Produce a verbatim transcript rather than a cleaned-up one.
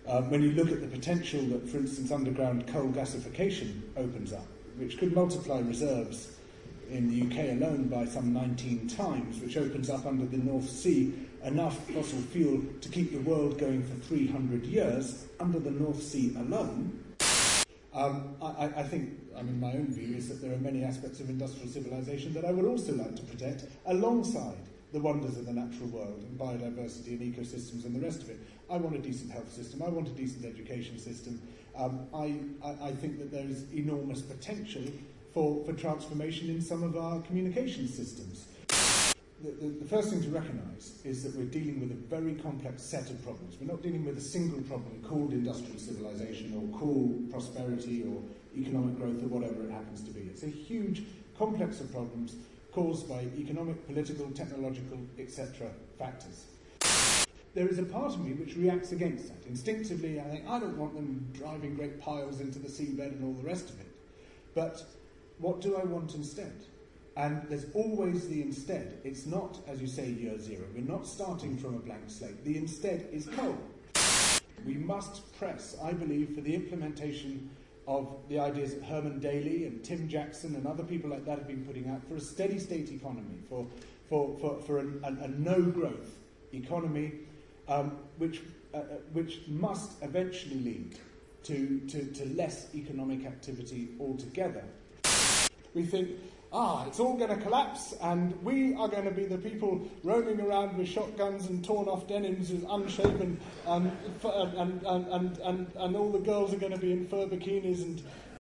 Um, when you look at the potential that, for instance, underground coal gasification opens up, which could multiply reserves in the U K alone by some nineteen times, which opens up under the North Sea enough fossil fuel to keep the world going for three hundred years under the North Sea alone. Um, I, I think, I mean, my own view is that there are many aspects of industrial civilization that I would also like to protect alongside the wonders of the natural world and biodiversity and ecosystems and the rest of it. I want a decent health system. I want a decent education system. Um, I, I, I think that there is enormous potential for, for transformation in some of our communication systems. The, the, the first thing to recognise is that we're dealing with a very complex set of problems. We're not dealing with a single problem called industrial civilization or called prosperity or economic growth or whatever it happens to be. It's a huge complex of problems caused by economic, political, technological, et cetera factors. There is a part of me which reacts against that. Instinctively, I think, I don't want them driving great piles into the seabed and all the rest of it. But what do I want instead? And there's always the instead. It's not, as you say, year zero. We're not starting from a blank slate. The instead is coal. We must press, I believe, for the implementation of the ideas that Herman Daly and Tim Jackson and other people like that have been putting out for a steady state economy, for, for, for, for a, a, a no-growth economy, um, which, uh, which must eventually lead to, to, to less economic activity altogether. We think, ah, it's all going to collapse, and we are going to be the people roaming around with shotguns and torn-off denims with unshaven, um, and, and, and, and, and, and all the girls are going to be in fur bikinis, and